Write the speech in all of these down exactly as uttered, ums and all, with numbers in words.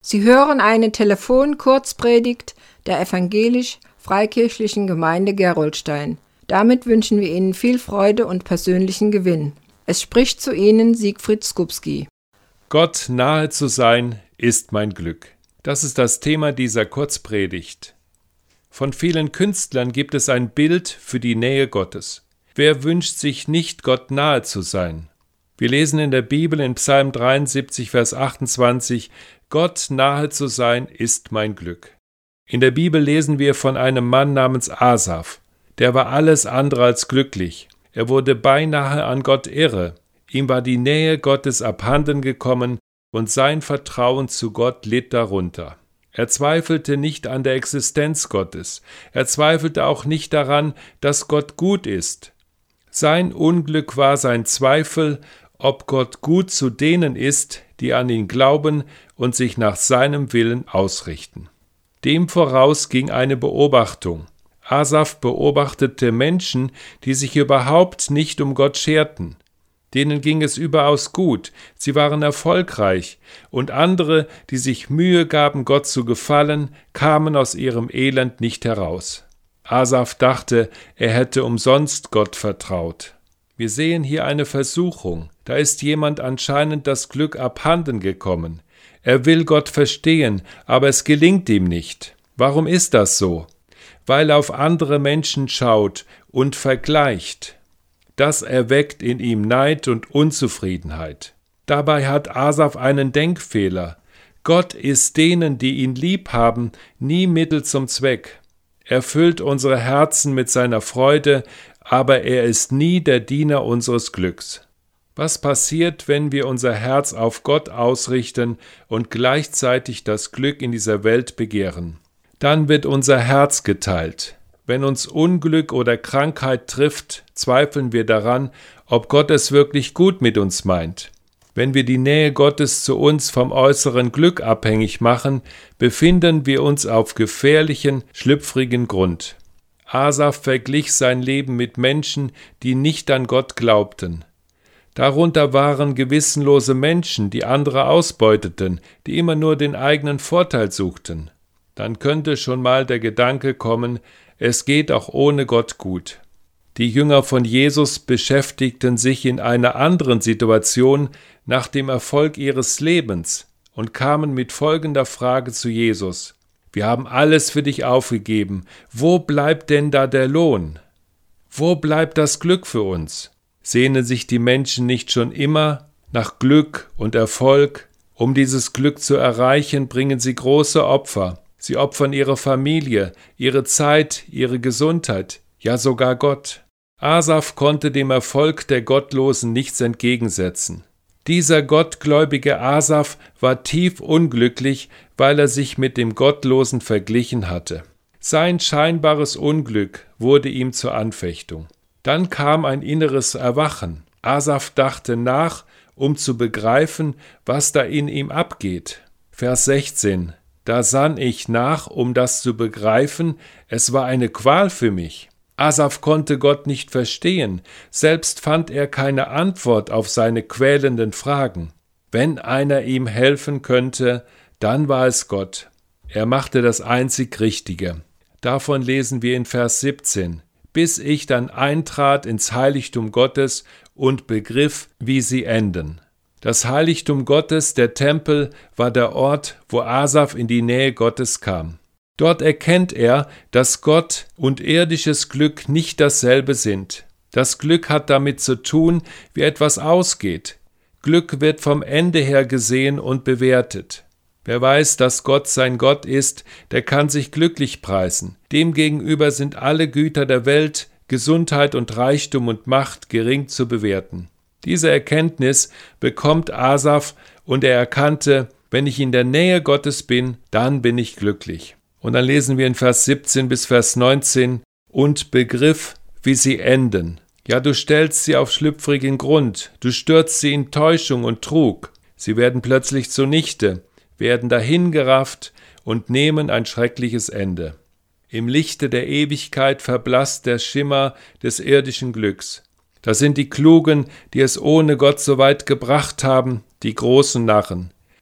Sie hören eine Telefon-Kurzpredigt der evangelisch-freikirchlichen Gemeinde Gerolstein. Damit wünschen wir Ihnen viel Freude und persönlichen Gewinn. Es spricht zu Ihnen Siegfried Skupski. Gott nahe zu sein, ist mein Glück. Das ist das Thema dieser Kurzpredigt. Von vielen Künstlern gibt es ein Bild für die Nähe Gottes. Wer wünscht sich nicht, Gott nahe zu sein? Wir lesen in der Bibel in Psalm dreiundsiebzig, Vers achtundzwanzig, Gott nahe zu sein, ist mein Glück. In der Bibel lesen wir von einem Mann namens Asaf. Der war alles andere als glücklich. Er wurde beinahe an Gott irre. Ihm war die Nähe Gottes abhanden gekommen und sein Vertrauen zu Gott litt darunter. Er zweifelte nicht an der Existenz Gottes. Er zweifelte auch nicht daran, dass Gott gut ist. Sein Unglück war sein Zweifel, ob Gott gut zu denen ist, die an ihn glauben und sich nach seinem Willen ausrichten. Dem voraus ging eine Beobachtung. Asaf beobachtete Menschen, die sich überhaupt nicht um Gott scherten. Denen ging es überaus gut, sie waren erfolgreich, und andere, die sich Mühe gaben, Gott zu gefallen, kamen aus ihrem Elend nicht heraus. Asaf dachte, er hätte umsonst Gott vertraut. Wir sehen hier eine Versuchung. Da ist jemand anscheinend das Glück abhanden gekommen. Er will Gott verstehen, aber es gelingt ihm nicht. Warum ist das so? Weil er auf andere Menschen schaut und vergleicht. Das erweckt in ihm Neid und Unzufriedenheit. Dabei hat Asaf einen Denkfehler. Gott ist denen, die ihn lieb haben, nie Mittel zum Zweck. Er füllt unsere Herzen mit seiner Freude, aber er ist nie der Diener unseres Glücks. Was passiert, wenn wir unser Herz auf Gott ausrichten und gleichzeitig das Glück in dieser Welt begehren? Dann wird unser Herz geteilt. Wenn uns Unglück oder Krankheit trifft, zweifeln wir daran, ob Gott es wirklich gut mit uns meint. Wenn wir die Nähe Gottes zu uns vom äußeren Glück abhängig machen, befinden wir uns auf gefährlichen, schlüpfrigen Grund. Asaf verglich sein Leben mit Menschen, die nicht an Gott glaubten. Darunter waren gewissenlose Menschen, die andere ausbeuteten, die immer nur den eigenen Vorteil suchten. Dann könnte schon mal der Gedanke kommen, es geht auch ohne Gott gut. Die Jünger von Jesus beschäftigten sich in einer anderen Situation nach dem Erfolg ihres Lebens und kamen mit folgender Frage zu Jesus: Wir haben alles für dich aufgegeben. Wo bleibt denn da der Lohn? Wo bleibt das Glück für uns? Sehnen sich die Menschen nicht schon immer nach Glück und Erfolg? Um dieses Glück zu erreichen, bringen sie große Opfer. Sie opfern ihre Familie, ihre Zeit, ihre Gesundheit, ja sogar Gott. Asaf konnte dem Erfolg der Gottlosen nichts entgegensetzen. Dieser gottgläubige Asaf war tief unglücklich, weil er sich mit dem Gottlosen verglichen hatte. Sein scheinbares Unglück wurde ihm zur Anfechtung. Dann kam ein inneres Erwachen. Asaf dachte nach, um zu begreifen, was da in ihm abgeht. Vers sechzehn. Da sann ich nach, um das zu begreifen, es war eine Qual für mich. Asaf konnte Gott nicht verstehen, selbst fand er keine Antwort auf seine quälenden Fragen. Wenn einer ihm helfen könnte, dann war es Gott. Er machte das einzig Richtige. Davon lesen wir in Vers siebzehn. Bis ich dann eintrat ins Heiligtum Gottes und begriff, wie sie enden. Das Heiligtum Gottes, der Tempel, war der Ort, wo Asaf in die Nähe Gottes kam. Dort erkennt er, dass Gott und irdisches Glück nicht dasselbe sind. Das Glück hat damit zu tun, wie etwas ausgeht. Glück wird vom Ende her gesehen und bewertet. Wer weiß, dass Gott sein Gott ist, der kann sich glücklich preisen. Demgegenüber sind alle Güter der Welt, Gesundheit und Reichtum und Macht gering zu bewerten. Diese Erkenntnis bekommt Asaf und er erkannte, wenn ich in der Nähe Gottes bin, dann bin ich glücklich. Und dann lesen wir in Vers siebzehn bis Vers neunzehn, und begriff, wie sie enden. Ja, du stellst sie auf schlüpfrigen Grund, du stürzt sie in Täuschung und Trug. Sie werden plötzlich zunichte, werden dahingerafft und nehmen ein schreckliches Ende. Im Lichte der Ewigkeit verblasst der Schimmer des irdischen Glücks. Das sind die Klugen, die es ohne Gott so weit gebracht haben, die großen Narren.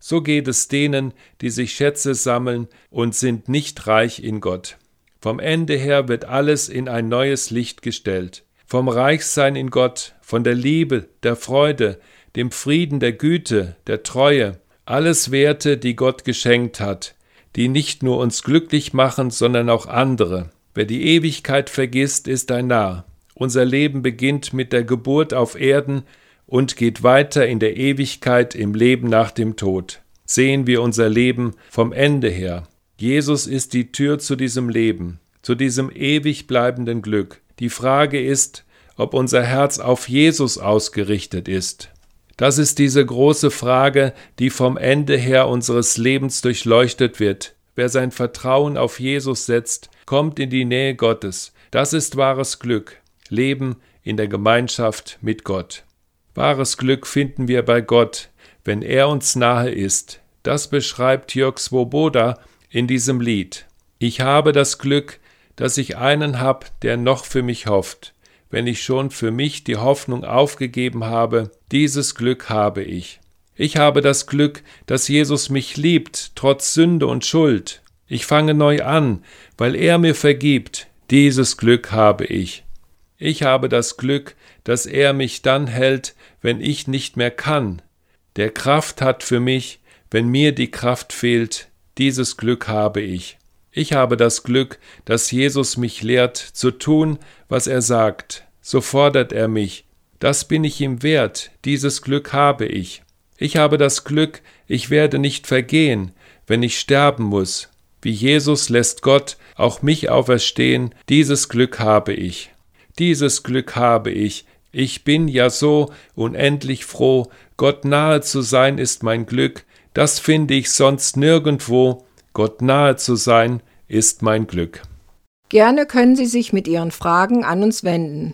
So geht es denen, die sich Schätze sammeln und sind nicht reich in Gott. Vom Ende her wird alles in ein neues Licht gestellt. Vom Reichsein in Gott, von der Liebe, der Freude, dem Frieden, der Güte, der Treue, alles Werte, die Gott geschenkt hat, die nicht nur uns glücklich machen, sondern auch andere. Wer die Ewigkeit vergisst, ist ein Narr. Unser Leben beginnt mit der Geburt auf Erden und geht weiter in der Ewigkeit im Leben nach dem Tod. Sehen wir unser Leben vom Ende her. Jesus ist die Tür zu diesem Leben, zu diesem ewig bleibenden Glück. Die Frage ist, ob unser Herz auf Jesus ausgerichtet ist. Das ist diese große Frage, die vom Ende her unseres Lebens durchleuchtet wird. Wer sein Vertrauen auf Jesus setzt, kommt in die Nähe Gottes. Das ist wahres Glück. Leben in der Gemeinschaft mit Gott. Wahres Glück finden wir bei Gott, wenn er uns nahe ist. Das beschreibt Jörg Swoboda in diesem Lied. Ich habe das Glück, dass ich einen hab, der noch für mich hofft. Wenn ich schon für mich die Hoffnung aufgegeben habe, dieses Glück habe ich. Ich habe das Glück, dass Jesus mich liebt, trotz Sünde und Schuld. Ich fange neu an, weil er mir vergibt. Dieses Glück habe ich. Ich habe das Glück, dass er mich dann hält, wenn ich nicht mehr kann. Der Kraft hat für mich, wenn mir die Kraft fehlt. Dieses Glück habe ich. Ich habe das Glück, dass Jesus mich lehrt, zu tun, was er sagt. So fordert er mich. Das bin ich ihm wert. Dieses Glück habe ich. Ich habe das Glück, ich werde nicht vergehen, wenn ich sterben muss. Wie Jesus lässt Gott auch mich auferstehen. Dieses Glück habe ich. Dieses Glück habe ich. Ich bin ja so unendlich froh. Gott nahe zu sein ist mein Glück. Das finde ich sonst nirgendwo. Gott nahe zu sein ist mein Glück. Gerne können Sie sich mit Ihren Fragen an uns wenden.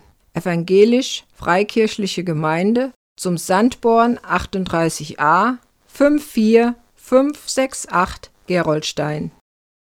Evangelisch-Freikirchliche Gemeinde zum Sandborn achtunddreißig a fünf vier fünf sechs acht Gerolstein.